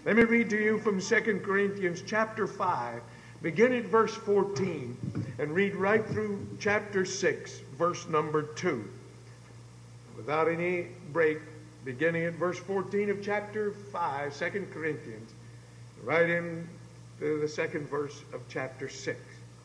Let me read to you from 2 Corinthians chapter 5, beginning at verse 14, and read right through chapter 6, verse number 2. Without any break, beginning at verse 14 of chapter 5, 2 Corinthians, right into the second verse of chapter 6.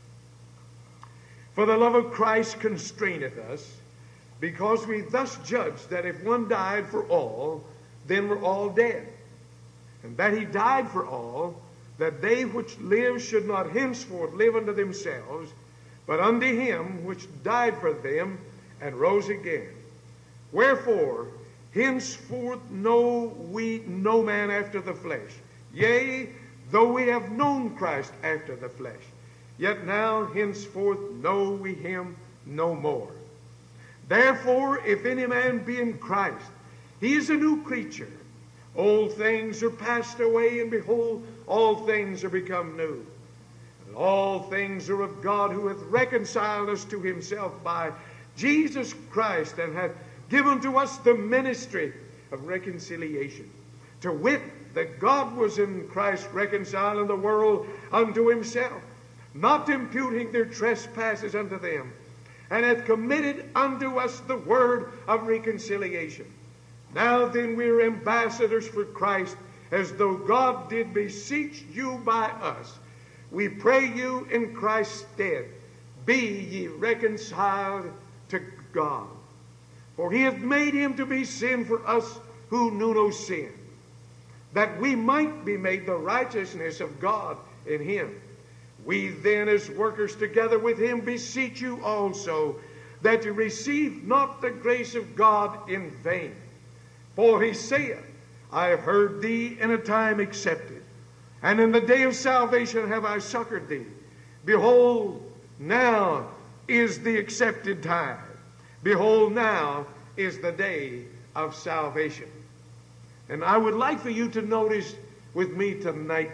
For the love of Christ constraineth us, because we thus judge that if one died for all, then we're all dead. And that he died for all, that they which live should not henceforth live unto themselves, but unto him which died for them and rose again. Wherefore, henceforth know we no man after the flesh. Yea, though we have known Christ after the flesh, yet now henceforth know we him no more. Therefore, if any man be in Christ, he is a new creature. Old things are passed away, and behold, all things are become new. And all things are of God, who hath reconciled us to himself by Jesus Christ, and hath given to us the ministry of reconciliation. To wit, that God was in Christ reconciling the world unto himself, not imputing their trespasses unto them, and hath committed unto us the word of reconciliation. Now then we are ambassadors for Christ, as though God did beseech you by us. We pray you in Christ's stead, be ye reconciled to God. For he hath made him to be sin for us who knew no sin, that we might be made the righteousness of God in him. We then, as workers together with him, beseech you also, that you receive not the grace of God in vain. For he saith, I have heard thee in a time accepted, and in the day of salvation have I succored thee. Behold, now is the accepted time. Behold, now is the day of salvation. And I would like for you to notice with me tonight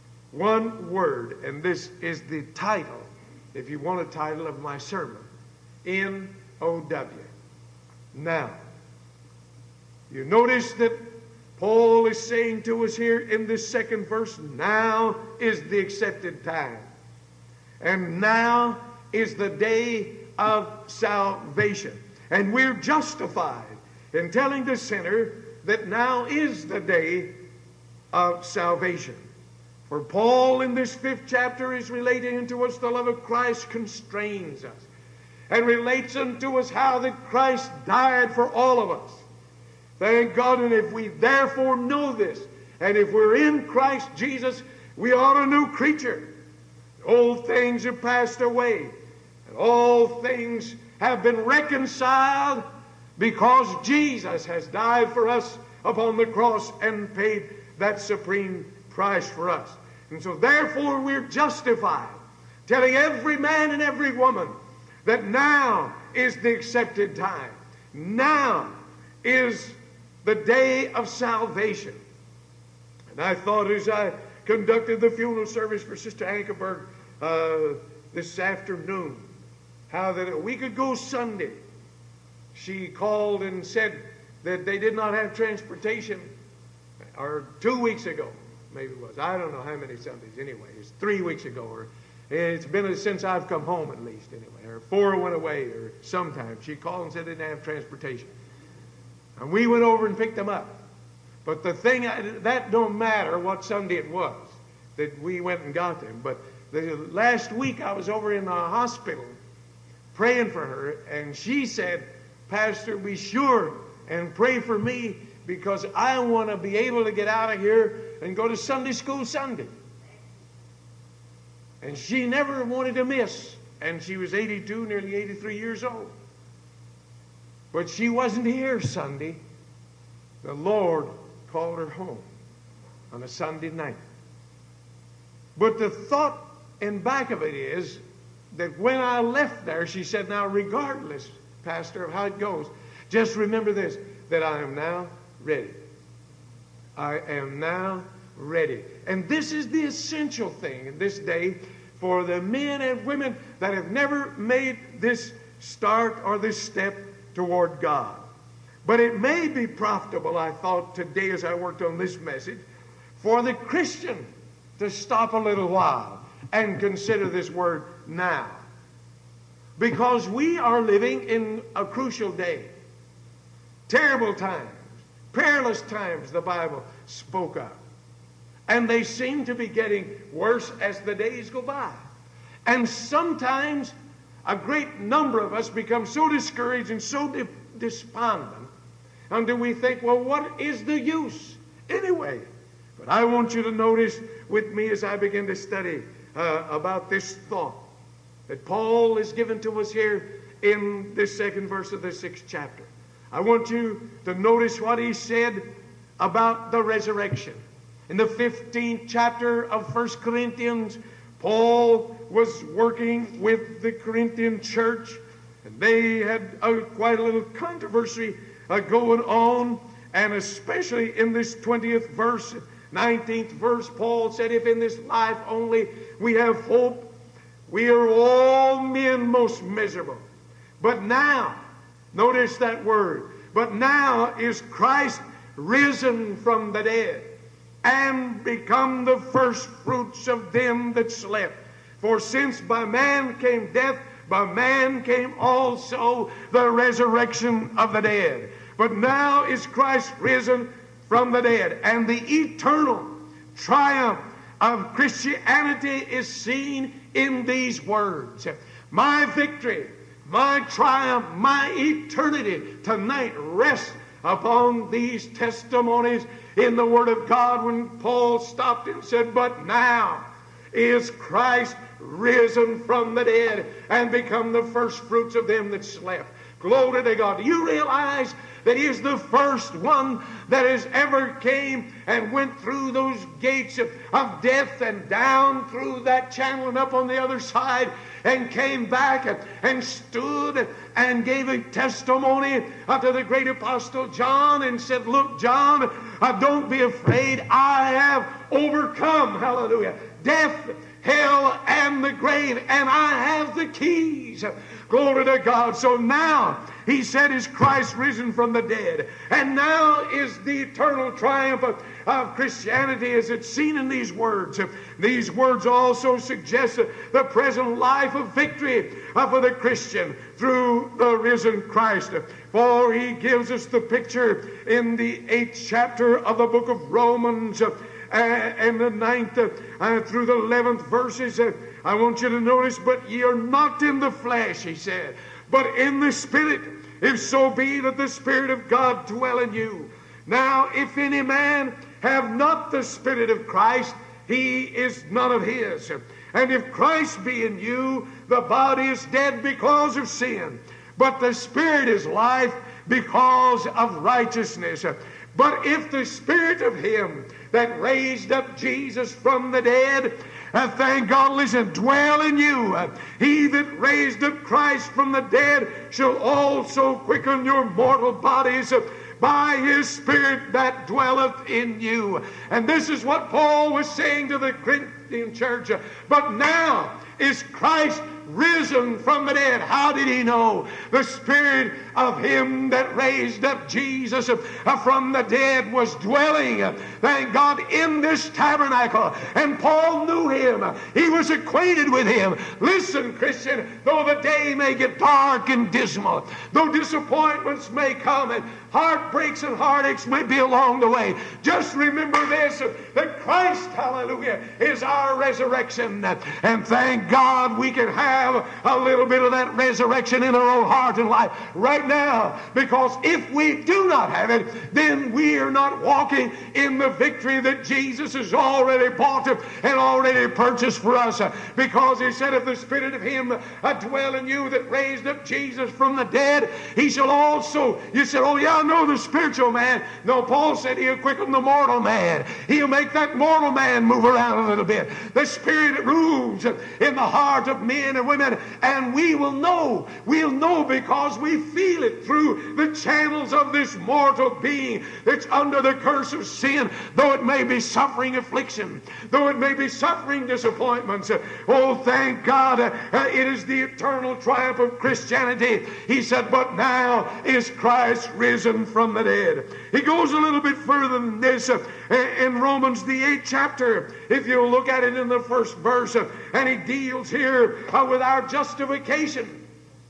one word, and this is the title, if you want a title of my sermon, N-O-W. Now. You notice that Paul is saying to us here in this second verse, now is the accepted time. And now is the day of salvation. And we're justified in telling the sinner that now is the day of salvation. For Paul in this 5th chapter is relating unto us the love of Christ constrains us, and relates unto us how that Christ died for all of us. Thank God, and if we therefore know this, and if we're in Christ Jesus, we are a new creature. Old things are passed away, and all things have been reconciled because Jesus has died for us upon the cross and paid that supreme price for us. And so therefore we're justified, telling every man and every woman that now is the accepted time. Now is the day of salvation. And I thought as I conducted the funeral service for Sister Ankerberg this afternoon, how that a week ago Sunday, she called and said that they did not have transportation, or 2 weeks ago, maybe it was. I don't know how many Sundays anyway. It's 3 weeks ago, or it's been since I've come home at least anyway, or 4 went away, or sometime. She called and said they didn't have transportation. And we went over and picked them up. But the thing, that don't matter what Sunday it was that we went and got them. But the last week I was over in the hospital praying for her, and she said, Pastor, be sure and pray for me, because I want to be able to get out of here and go to Sunday school Sunday. And she never wanted to miss. And she was 82, nearly 83 years old. But she wasn't here Sunday. The Lord called her home on a Sunday night. But the thought in back of it is that when I left there, she said, now regardless, Pastor, of how it goes, just remember this, that I am now ready. I am now ready. And this is the essential thing in this day for the men and women that have never made this start or this step toward God. But it may be profitable, I thought today as I worked on this message, for the Christian to stop a little while and consider this word now. Because we are living in a crucial day. Terrible times, perilous times the Bible spoke of. And they seem to be getting worse as the days go by. And sometimes a great number of us become so discouraged and so despondent until we think, well, what is the use anyway? But I want you to notice with me as I begin to study about this thought that Paul has given to us here in this second verse of the 6th chapter. I want you to notice what he said about the resurrection. In the 15th chapter of 1 Corinthians, Paul was working with the Corinthian church, and they had quite a little controversy going on, and especially in this 20th verse, 19th verse, Paul said, if in this life only we have hope, we are all men most miserable. But now, notice that word, but now is Christ risen from the dead, and become the first fruits of them that slept. For since by man came death, by man came also the resurrection of the dead. But now is Christ risen from the dead, and the eternal triumph of Christianity is seen in these words. My victory, my triumph, my eternity tonight rests upon these testimonies in the Word of God, when Paul stopped and said, but now is Christ risen from the dead and become the first fruits of them that slept. Glory to God. Do you realize that He is the first one that has ever came and went through those gates of death and down through that channel and up on the other side and came back and stood and gave a testimony to the great apostle John and said, look, John, don't be afraid. I have overcome, hallelujah, death, hell, and the grave, and I have the keys. Glory to God. So now, he said, is Christ risen from the dead. And now is the eternal triumph of Christianity as it's seen in these words. These words also suggest the present life of victory for the Christian through the risen Christ. For he gives us the picture in the 8th chapter of the book of Romans, and the 9th through the 11th verses. I want you to notice, but ye are not in the flesh, he said, but in the Spirit, if so be that the Spirit of God dwell in you. Now, if any man have not the Spirit of Christ, he is none of his. And if Christ be in you, the body is dead because of sin, but the Spirit is life because of righteousness. But if the Spirit of Him that raised up Jesus from the dead, thank God, listen, dwell in you, He that raised up Christ from the dead shall also quicken your mortal bodies by His Spirit that dwelleth in you. And this is what Paul was saying to the Corinthian church. But now is Christ risen from the dead. How did he know? The Spirit of Him that raised up Jesus from the dead was dwelling, thank God, in this tabernacle. And Paul knew Him. He was acquainted with Him. Listen, Christian, though the day may get dark and dismal, though disappointments may come and heartbreaks and heartaches may be along the way, just remember this, that Christ, hallelujah, is our resurrection. And thank God we can have a little bit of that resurrection in our own heart and life right now, because if we do not have it, then we are not walking in the victory that Jesus has already bought and already purchased for us. Because He said, if the Spirit of Him dwell in you that raised up Jesus from the dead, He shall also, you said, oh yeah, I know the spiritual man. No, Paul said He'll quicken the mortal man. He'll make that mortal man move around a little bit. The Spirit rules in the heart of men and women, and we'll know because we feel it through the channels of this mortal being that's under the curse of sin, though it may be suffering affliction, though it may be suffering disappointments. Oh, thank God, it is the eternal triumph of Christianity. He said, but now is Christ risen from the dead. He goes a little bit further than this, In Romans, the 8th chapter, if you look at it in the first verse, and he deals here with our justification,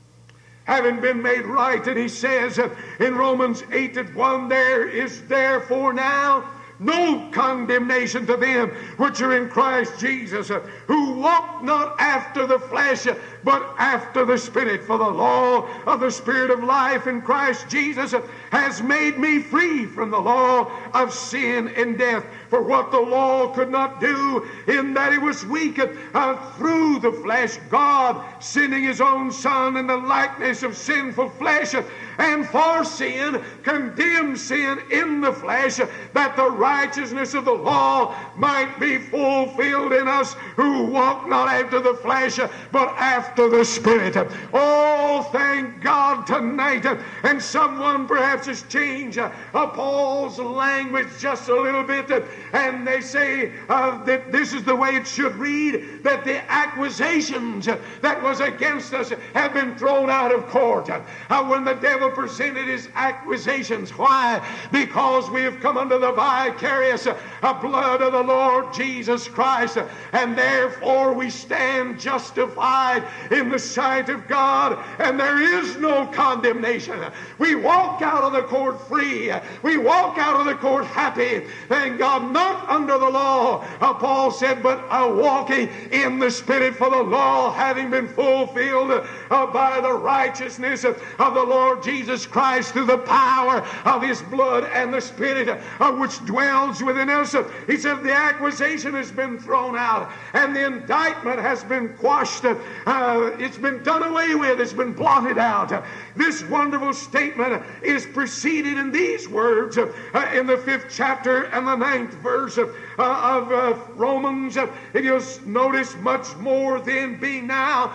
having been made right. And he says in Romans 8:1, there is therefore now no condemnation to them which are in Christ Jesus, who walk not after the flesh, but after the Spirit. For the law of the Spirit of life in Christ Jesus has made me free from the law of sin and death. For what the law could not do, in that it was weak through the flesh, God sending his own Son in the likeness of sinful flesh, and for sin condemned sin in the flesh, that the righteousness of the law might be fulfilled in us who walk not after the flesh, but after the Spirit. Oh, thank God tonight. And someone perhaps has changed Paul's language just a little bit, and they say that this is the way it should read, that the accusations that was against us have been thrown out of court. When the devil presented his accusations, why? Because we have come under the vicarious blood of the Lord Jesus Christ, and therefore we stand justified in the sight of God, and there is no condemnation. We walk out of the court free. We walk out of the court happy. Thank God, not under the law, Paul said, but walking in the Spirit, for the law having been fulfilled by the righteousness of the Lord Jesus Christ through the power of his blood and the Spirit which dwells within us. He said the accusation has been thrown out, and the indictment has been quashed. It's been done away with. It's been blotted out. This wonderful statement is preceded in these words in the 5th chapter and the 9th verse of Romans. If you'll notice, much more than being now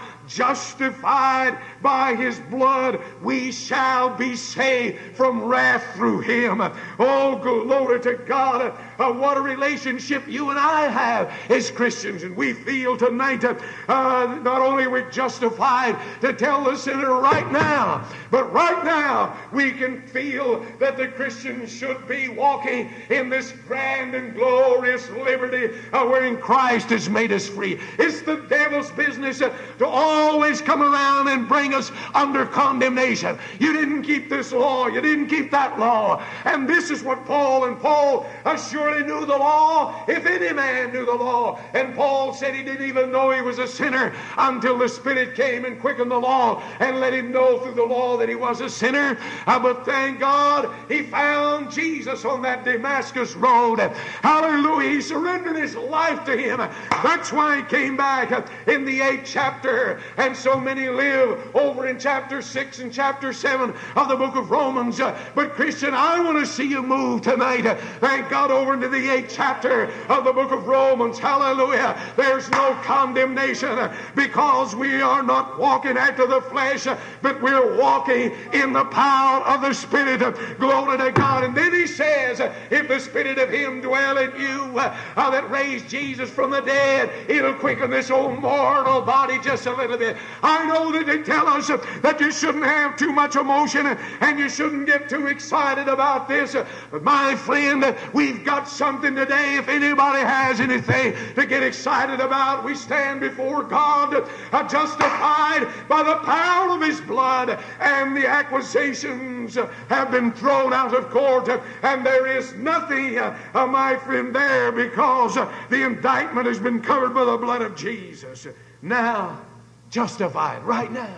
justified by his blood, we shall be saved from wrath through him. Oh, glory to God. What a relationship you and I have as Christians. And we feel tonight not only we're justified to tell the sinner right now, but right now we can feel that the Christian should be walking in this grand and glorious liberty wherein Christ has made us free. It's the devil's business to always come around and bring us under condemnation. You didn't keep this law. You didn't keep that law. And this is what Paul surely knew the law, if any man knew the law. And Paul said he didn't even know he was a sinner until the Spirit came and quickened the law and let him know through the law that he was a sinner. But thank God he found Jesus on that Damascus road. Hallelujah. He surrendered his life to him. That's why he came back in the 8th chapter. And so many live over in chapter 6 and chapter 7 of the book of Romans. But Christian, I want to see you move tonight. Thank God, over into the 8th chapter of the book of Romans. Hallelujah. There's no condemnation because we are not walking after the flesh, but we're walking in the power of the Spirit. Glory to God. And then he says, if the Spirit of him dwell in you that raised Jesus from the dead, it'll quicken this old mortal body just a little bit. I know that they tell us that you shouldn't have too much emotion and you shouldn't get too excited about this. But my friend, we've got something today. If anybody has anything to get excited about, we stand before God justified by the power of his blood, and the accusations have been thrown out of court, and there is nothing, my friend, there, because the indictment has been covered by the blood of Jesus. Now, justified right now.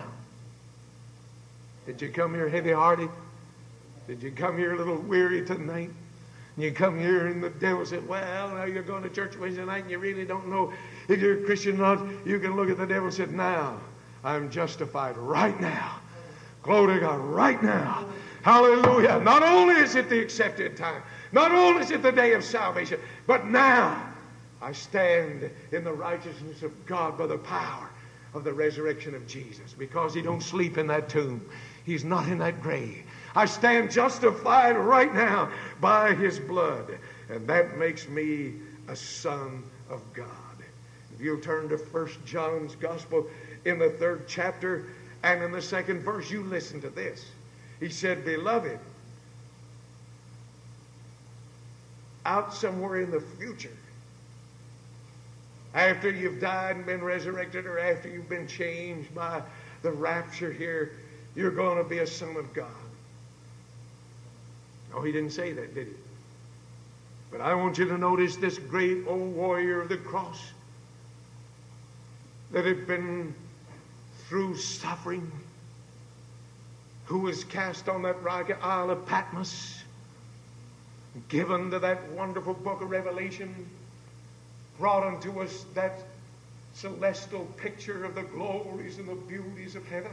Did you come here heavy-hearted? Did you come here a little weary tonight? And you come here and the devil said, well, now you're going to church Wednesday night and you really don't know if you're a Christian or not. You can look at the devil and say, now I'm justified right now. Glory to God, right now. Hallelujah. Not only is it the accepted time, not only is it the day of salvation, but now I stand in the righteousness of God by the power of the resurrection of Jesus, because he don't sleep in that tomb. He's not in that grave. I stand justified right now by his blood, and that makes me a son of God. If you'll turn to 1 John's Gospel in the 3rd chapter and in the 2nd verse, you listen to this. He said, beloved, out somewhere in the future. After you've died and been resurrected, or after you've been changed by the rapture here, you're going to be a son of God. No, he didn't say that, did he? But I want you to notice this great old warrior of the cross that had been through suffering, who was cast on that rocky isle of Patmos, given to that wonderful book of Revelation, brought unto us that celestial picture of the glories and the beauties of heaven.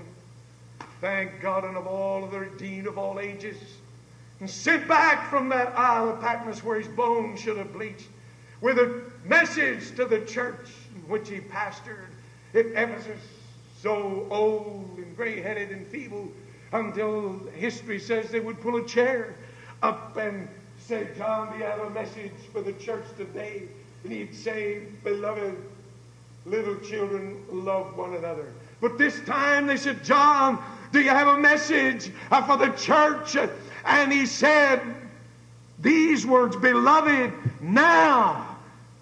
Thank God, and of all of the redeemed of all ages, and sent back from that isle of Patmos where his bones should have bleached, with a message to the church in which he pastored at Ephesus, so old and gray-headed and feeble, until history says they would pull a chair up and say, John, do you have a message for the church today? And he'd say, beloved, little children, love one another. But this time they said, John, do you have a message for the church? And he said these words, beloved, now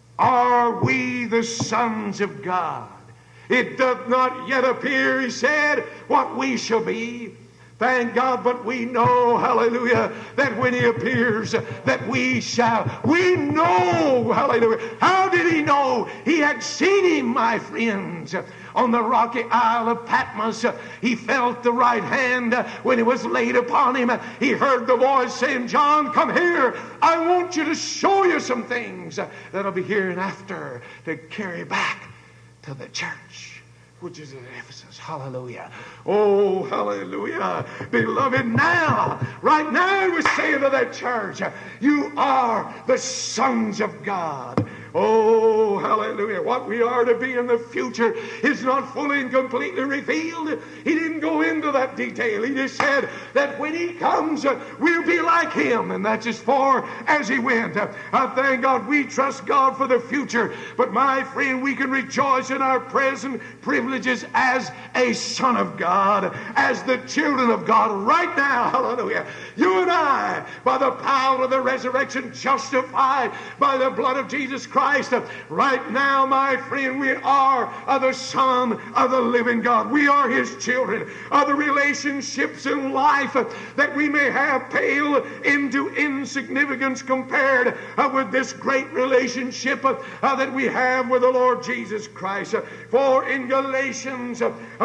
are we the sons of God. It doth not yet appear, he said, what we shall be. Thank God, but we know, hallelujah, that when he appears, that we shall. We know, hallelujah. How did he know? He had seen him, my friends, on the rocky isle of Patmos. He felt the right hand when it was laid upon him. He heard the voice saying, John, come here. I want you to show you some things that'll be hereinafter to carry back to the church, which is at Ephesus. Hallelujah. Oh, hallelujah. Beloved, now, right now, he was saying to that church, you are the sons of God. Oh, hallelujah. What we are to be in the future is not fully and completely revealed. He didn't go into that detail. He just said that when he comes, we'll be like him. And that's as far as he went. I thank God we trust God for the future. But my friend, we can rejoice in our present privileges as a son of God, as the children of God right now. Hallelujah. You and I, by the power of the resurrection, justified by the blood of Jesus Christ. Right now, my friend, we are the Son of the living God. We are His children. The relationships in life that we may have pale into insignificance compared with this great relationship that we have with the Lord Jesus Christ. For in Galatians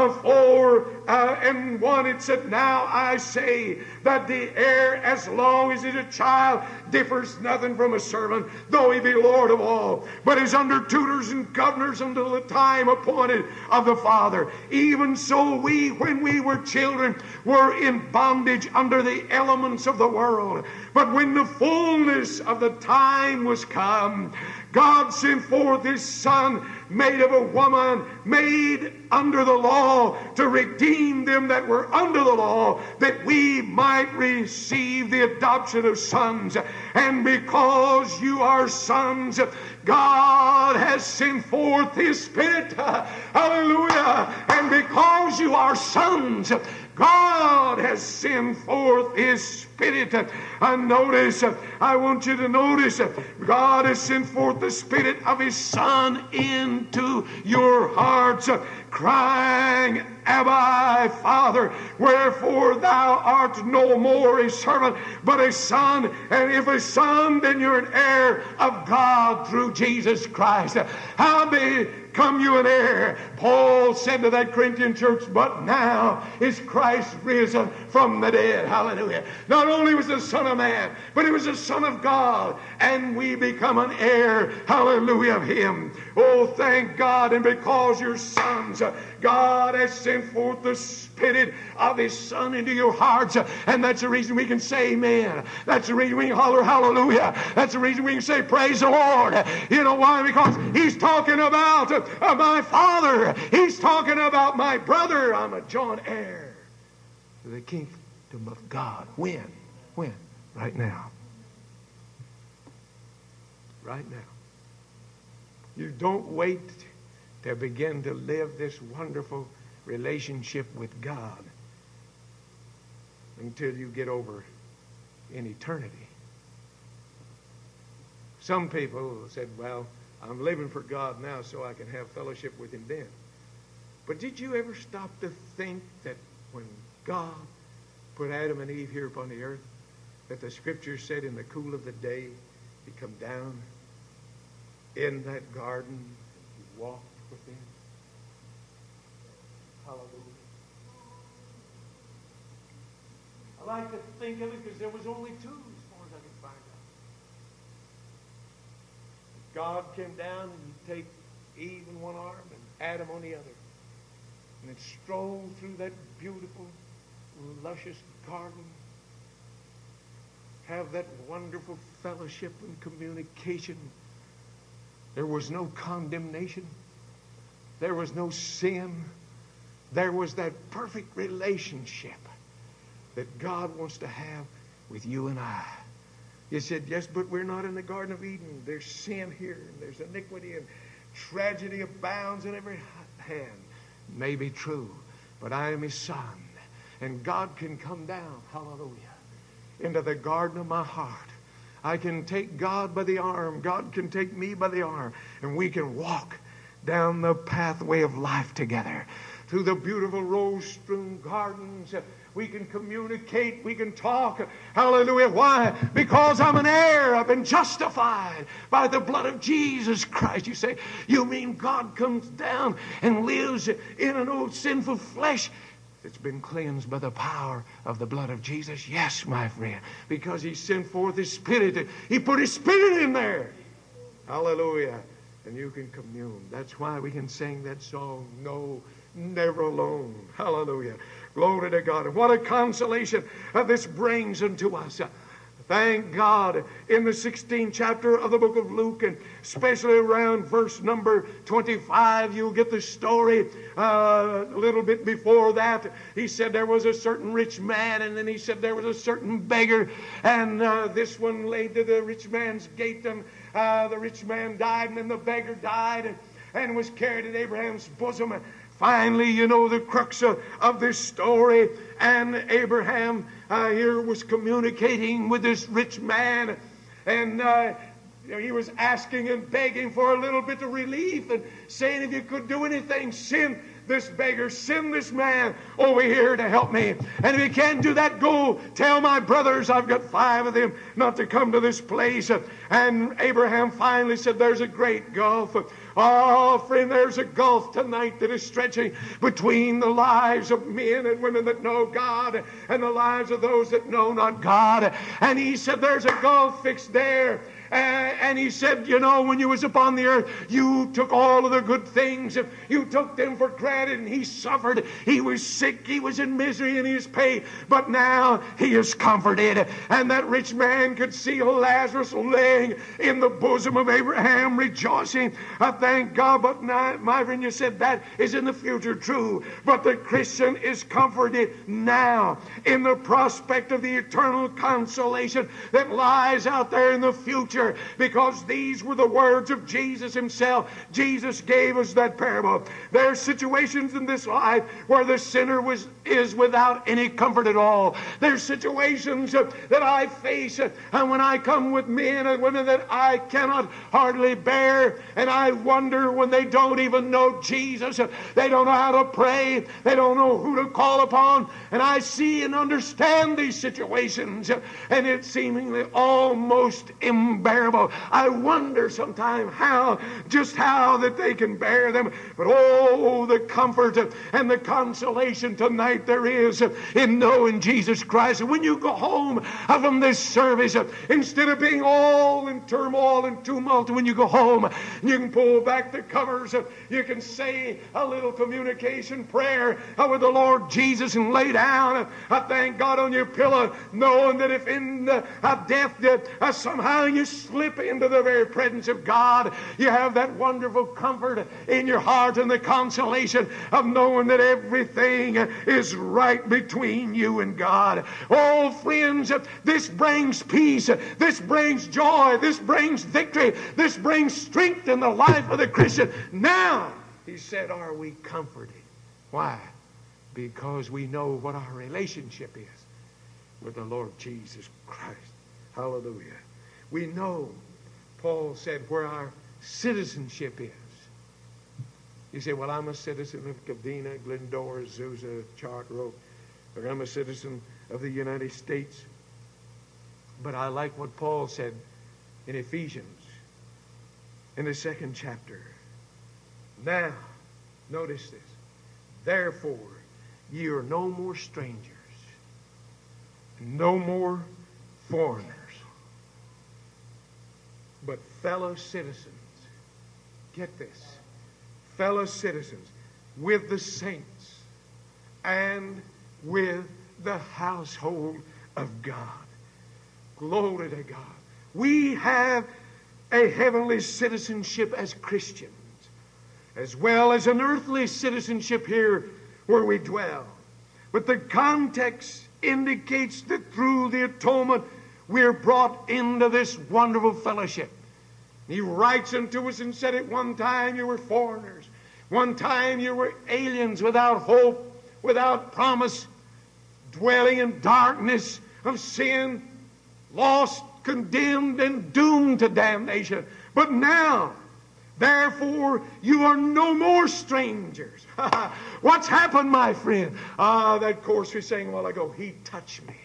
4:1 it said, now I say that the heir, as long as he's a child, differs nothing from a servant, though he be Lord of all, but is under tutors and governors until the time appointed of the Father. Even so we, when we were children, were in bondage under the elements of the world. But when the fullness of the time was come, God sent forth His Son, made of a woman, made under the law, to redeem them that were under the law, that we might receive the adoption of sons. And because you are sons, God has sent forth His Spirit. Hallelujah. And because you are sons, God has sent forth His Spirit. And notice, I want you to notice, God has sent forth the Spirit of His Son into your hearts, crying, Abba, Father, wherefore thou art no more a servant, but a son. And if a son, then you're an heir of God through Jesus Christ. How become you an heir? Paul said to that Corinthian church, but now is Christ risen from the dead. Hallelujah. Not only was the Son of Man, but He was the Son of God, and we become an heir, hallelujah, of Him. Oh, thank God. And because you're sons, God has sent forth the Spirit of His Son into your hearts. And that's the reason we can say amen. That's the reason we can holler hallelujah. That's the reason we can say praise the Lord. You know why? Because He's talking about my Father. He's talking about my brother. I'm a joint heir to the kingdom of God. When? When? Right now. Right now. You don't wait to begin to live this wonderful relationship with God until you get over in eternity. Some people said, well, I'm living for God now so I can have fellowship with him then. But did you ever stop to think that when God put Adam and Eve here upon the earth, that the Scripture said in the cool of the day, he come down in that garden and he walked with them? Hallelujah. I like to think of it because there was only two as far as I can find out. God came down and he'd take Eve in one arm and Adam on the other. And it strolled through that beautiful, luscious garden. Have that wonderful fellowship and communication. There was no condemnation. There was no sin. There was that perfect relationship that God wants to have with you and I. You said, yes, but we're not in the Garden of Eden. There's sin here, and there's iniquity, and tragedy abounds in every hand. May be true, but I am his son, and God can come down, hallelujah, into the garden of my heart. I can take God by the arm. God can take me by the arm, and we can walk down the pathway of life together through the beautiful rose-strewn gardens. We can communicate. We can talk. Hallelujah. Why? Because I'm an heir. I've been justified by the blood of Jesus Christ. You say, you mean God comes down and lives in an old sinful flesh that's been cleansed by the power of the blood of Jesus? Yes, my friend. Because he sent forth his Spirit. He put his Spirit in there. Hallelujah. And you can commune. That's why we can sing that song, No, Never Alone. Hallelujah. Glory to God. And what a consolation this brings unto us. Thank God. In the 16th chapter of the book of Luke, and especially around verse number 25, you'll get the story. A little bit before that, he said there was a certain rich man, and then he said there was a certain beggar, and this one laid to the rich man's gate, and the rich man died, and then the beggar died, and was carried in Abraham's bosom. Finally, you know the crux of this story. And Abraham here was communicating with this rich man. And he was asking and begging for a little bit of relief and saying, if you could do anything, send this beggar, send this man over here to help me. And if you can't do that, go tell my brothers, I've got 5 of them, not to come to this place. And Abraham finally said, there's a great gulf. Oh, friend, there's a gulf tonight that is stretching between the lives of men and women that know God and the lives of those that know not God. And he said, there's a gulf fixed there. And he said, you know, when you was upon the earth, you took all of the good things. You took them for granted, and he suffered. He was sick. He was in misery, and he was paid. But now he is comforted. And that rich man could see Lazarus laying in the bosom of Abraham, rejoicing. I thank God. But now, my friend, you said that is in the future, true. But the Christian is comforted now in the prospect of the eternal consolation that lies out there in the future. Because these were the words of Jesus himself. Jesus gave us that parable. There are situations in this life where the sinner is without any comfort at all. There's situations that I face, and when I come with men and women that I cannot hardly bear, and I wonder when they don't even know Jesus, they don't know how to pray, they don't know who to call upon, and I see and understand these situations, and it's seemingly almost embarrassing. I wonder sometimes just how that they can bear them. But oh, the comfort and the consolation tonight there is in knowing Jesus Christ. And when you go home from this service, instead of being all in turmoil and tumult, when you go home, you can pull back the covers. You can say a little communication prayer with the Lord Jesus and lay down. I thank God on your pillow, knowing that if in death somehow you slip into the very presence of God, you have that wonderful comfort in your heart and the consolation of knowing that everything is right between you and God. Oh, friends, this brings peace, this brings joy, this brings victory, this brings strength in the life of the Christian. Now, he said, are we comforted? Why? Because we know what our relationship is with the Lord Jesus Christ. Hallelujah. We know Paul said, where our citizenship is. You say, well, I'm a citizen of Covina, Glendora, Azusa, Charter Oak, or I'm a citizen of the United States. But I like what Paul said in Ephesians, in the 2nd chapter. Now, notice this. Therefore, ye are no more strangers, no more foreigners, but fellow citizens. Get this. Fellow citizens with the saints and with the household of God. Glory to God. We have a heavenly citizenship as Christians, as well as an earthly citizenship here where we dwell. But the context indicates that through the atonement we are brought into this wonderful fellowship. He writes unto us and said, at one time you were foreigners. One time you were aliens without hope, without promise, dwelling in darkness of sin, lost, condemned, and doomed to damnation. But now, therefore, you are no more strangers. What's happened, my friend? That chorus we sang a while ago. He touched me.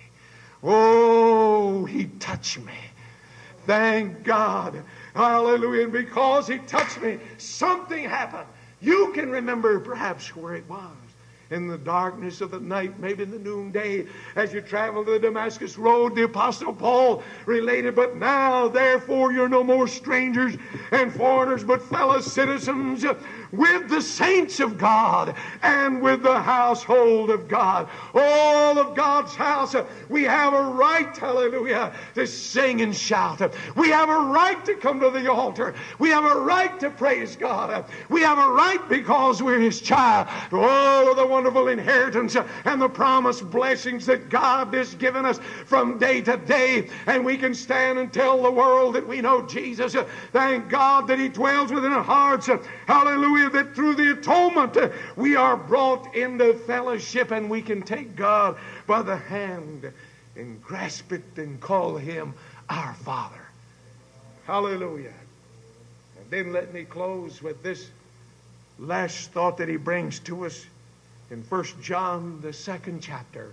Oh, He touched me. Thank God. Hallelujah. And because He touched me, something happened. You can remember perhaps where it was. In the darkness of the night, maybe in the noonday, as you travel to the Damascus road, the Apostle Paul related, but now, therefore, you're no more strangers and foreigners, but fellow citizens with the saints of God and with the household of God. All of God's house, we have a right, hallelujah, to sing and shout. We have a right to come to the altar. We have a right to praise God. We have a right because we're His child. Oh, the wonderful inheritance and the promised blessings that God has given us from day to day. And we can stand and tell the world that we know Jesus. Thank God that He dwells within our hearts. Hallelujah, that through the atonement we are brought into fellowship and we can take God by the hand and grasp it and call Him our Father. Hallelujah. And then let me close with this last thought that he brings to us in 1 John, the 2nd chapter,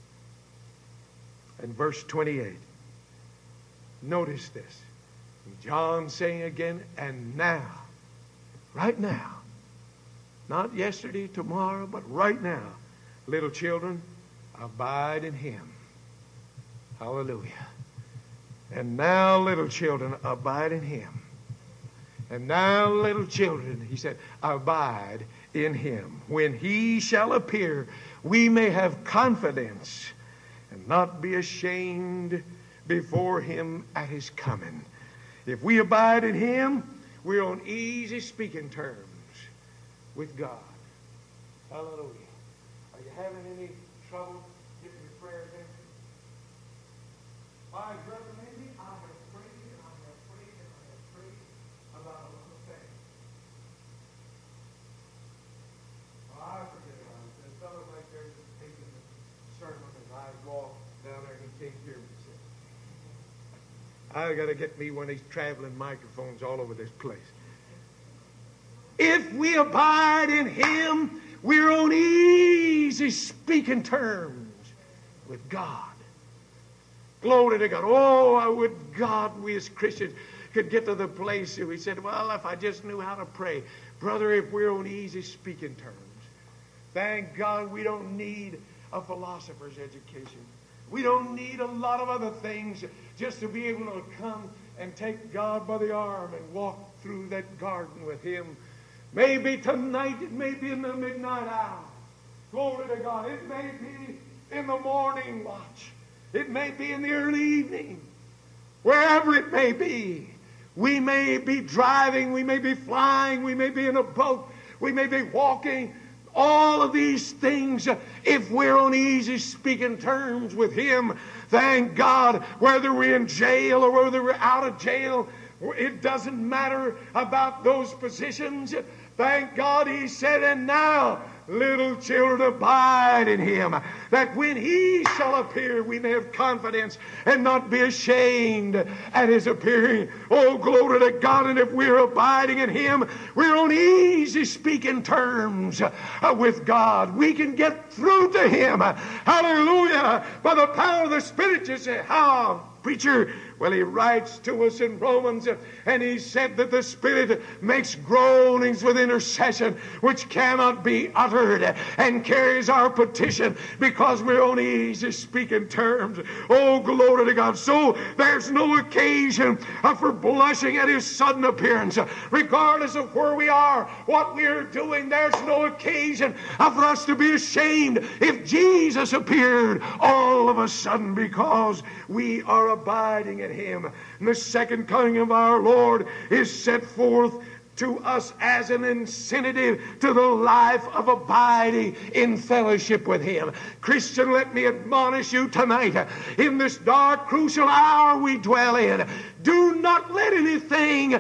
and verse 28. Notice this. John saying again, and now, right now, not yesterday, tomorrow, but right now, little children, abide in Him. Hallelujah. And now, little children, abide in Him. And now, little children, he said, abide in Him. When He shall appear, we may have confidence and not be ashamed before Him at His coming. If we abide in Him, we're on easy speaking terms with God. Hallelujah. Are you having any trouble getting your prayers answered? My brother, maybe I have prayed and I have prayed and I have prayed about a little thing. Oh, I forget about it. There's fellow right there that's taking the sermon and I go down there and he can't hear me. I got to get me one of these traveling microphones all over this place. If we abide in Him, we're on easy speaking terms with God. Glory to God. Oh, I would God we as Christians could get to the place where we said, well, if I just knew how to pray. Brother, if we're on easy speaking terms, thank God we don't need a philosopher's education. We don't need a lot of other things just to be able to come and take God by the arm and walk through that garden with Him. Maybe tonight, it may be in the midnight hour. Glory to God. It may be in the morning watch. It may be in the early evening. Wherever it may be. We may be driving. We may be flying. We may be in a boat. We may be walking. All of these things, if we're on easy speaking terms with Him, thank God, whether we're in jail or whether we're out of jail, It doesn't matter about those positions. Thank God He said, and now, little children, abide in Him, that when He shall appear, we may have confidence and not be ashamed at His appearing. Oh, glory to God. And if we're abiding in Him, we're on easy speaking terms with God. We can get through to Him. Hallelujah. By the power of the Spirit. You say, how, preacher? Well, he writes to us in Romans, and he said that the Spirit makes groanings with intercession which cannot be uttered, and carries our petition because we're on easy speaking terms. Oh, glory to God. So there's no occasion for blushing at His sudden appearance. Regardless of where we are, what we're doing, there's no occasion for us to be ashamed if Jesus appeared all of a sudden, because we are abiding in Him. And the second coming of our Lord is set forth to us as an incentive to the life of abiding in fellowship with Him. Christian, let me admonish you tonight, in this dark, crucial hour we dwell in, do not let anything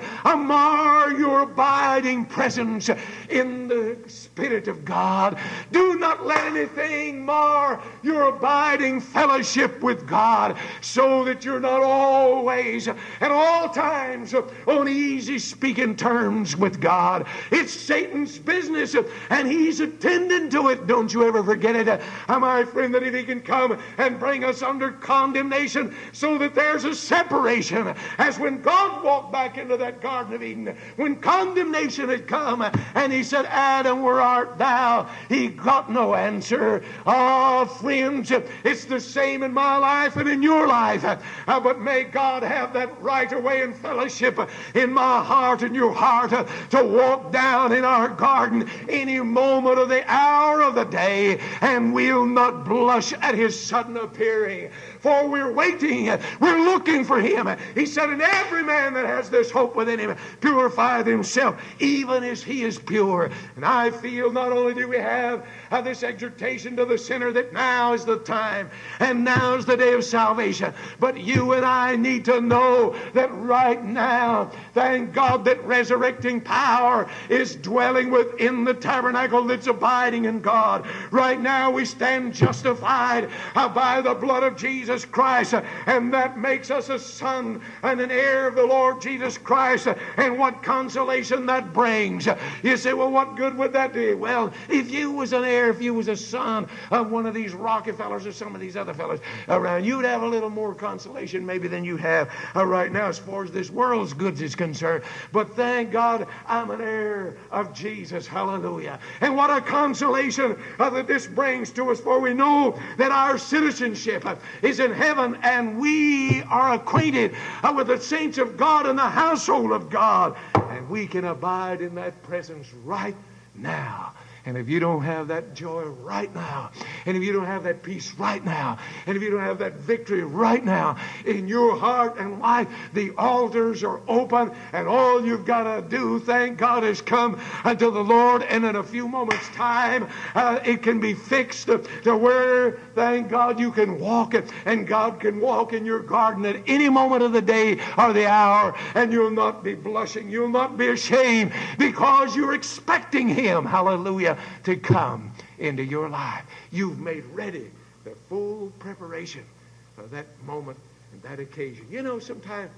mar your abiding presence in the Spirit of God. Do not let anything mar your abiding fellowship with God, so that you're not always, at all times, on easy speaking terms with God. It's Satan's business, and he's attending to it. Don't you ever forget it, my friend, that if he can come and bring us under condemnation, so that there's a separation, as when God walked back into that Garden of Eden, when condemnation had come, and He said, Adam, where art thou? He got no answer. Oh, friends, it's the same in my life and in your life. But may God have that right away in fellowship in my heart and your heart, to walk down in our garden any moment of the hour of the day, and we'll not blush at His sudden appearing. For we're waiting, we're looking for Him. He said, and every man that has this hope within him purifieth himself, even as He is pure. And I feel not only do we have this exhortation to the sinner that now is the time, and now is the day of salvation, but you and I need to know that right now, thank God that resurrecting power is dwelling within the tabernacle that's abiding in God. Right now we stand justified by the blood of Jesus Christ, and that makes us a son and an heir of the Lord Jesus Christ. And what consolation that brings. You say, well, what good would that do? Well, if you was an heir, if you was a son of one of these Rockefellers or some of these other fellows around, you'd have a little more consolation maybe than you have right now as far as this world's goods is concerned. But thank God I'm an heir of Jesus. Hallelujah. And what a consolation that this brings to us, for we know that our citizenship is in heaven, and we are acquainted with the saints of God and the household of God, and we can abide in that presence right now. And if you don't have that joy right now, and if you don't have that peace right now, and if you don't have that victory right now in your heart and life, the altars are open, and all you've got to do, thank God, is come unto the Lord, and in a few moments' time, it can be fixed to where, thank God, you can walk it, and God can walk in your garden at any moment of the day or the hour, and you'll not be blushing, you'll not be ashamed, because you're expecting Him, hallelujah, to come into your life. You've made ready the full preparation for that moment and that occasion. You know, sometimes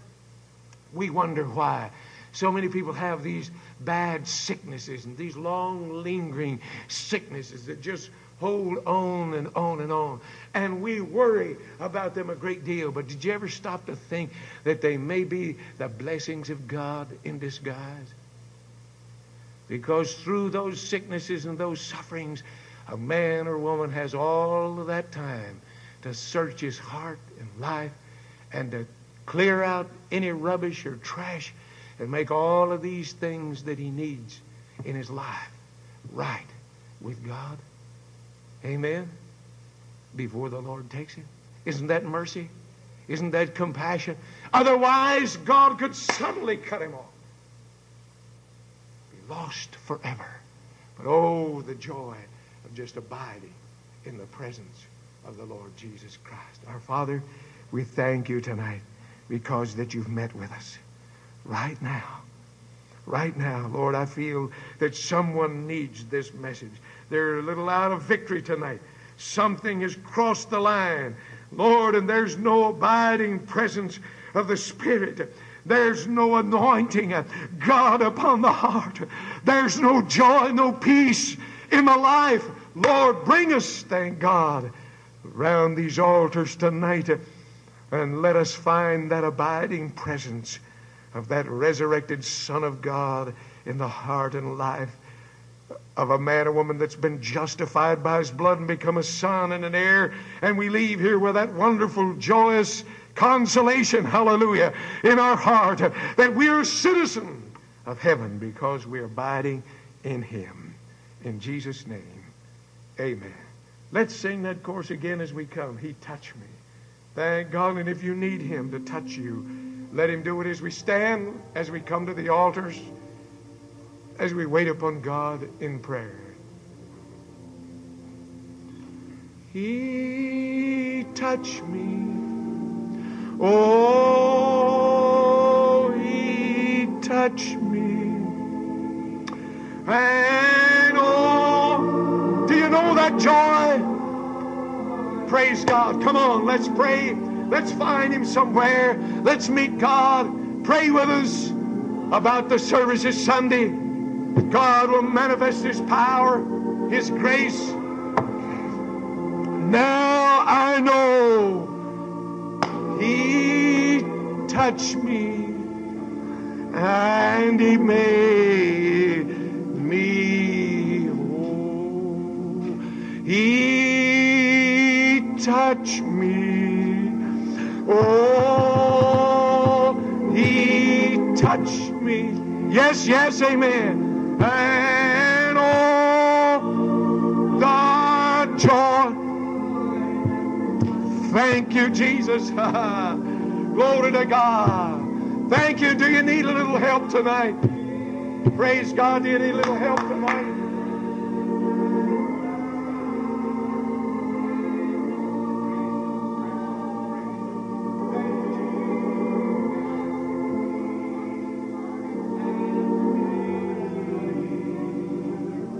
we wonder why so many people have these bad sicknesses and these long lingering sicknesses that just hold on and on and on. And we worry about them a great deal. But did you ever stop to think that they may be the blessings of God in disguise? Because through those sicknesses and those sufferings, a man or woman has all of that time to search his heart and life and to clear out any rubbish or trash and make all of these things that he needs in his life right with God. Amen? Before the Lord takes him. Isn't that mercy? Isn't that compassion? Otherwise, God could suddenly cut him off. Lost forever. But oh, the joy of just abiding in the presence of the Lord Jesus Christ. Our Father, we thank you tonight because that you've met with us. right now. Right now, Lord, I feel that someone needs this message. They're a little out of victory tonight. Something has crossed the line, Lord, and there's no abiding presence of the Spirit. There's no anointing, God, upon the heart. There's no joy, no peace in the life. Lord, bring us, thank God, around these altars tonight, and let us find that abiding presence of that resurrected Son of God in the heart and life of a man or woman that's been justified by His blood and become a son and an heir. And we leave here with that wonderful, joyous consolation, hallelujah, in our heart, that we are a citizen of heaven because we are abiding in Him. In Jesus' name, amen. Let's sing that chorus again as we come. He touched me. Thank God. And if you need Him to touch you, let Him do it as we stand, as we come to the altars, as we wait upon God in prayer. He touched me. Oh, He touched me. And oh, do you know that joy? Praise God. Come on, let's pray. Let's find Him somewhere. Let's meet God. Pray with us about the service this Sunday. God will manifest His power, His grace. Now I know He touched me and He made me whole. He touched me. Oh, He touched me. Yes, yes, amen. And oh, the joy. Thank you, Jesus. Glory to God. Thank you. Do you need a little help tonight? Praise God. Do you need a little help tonight?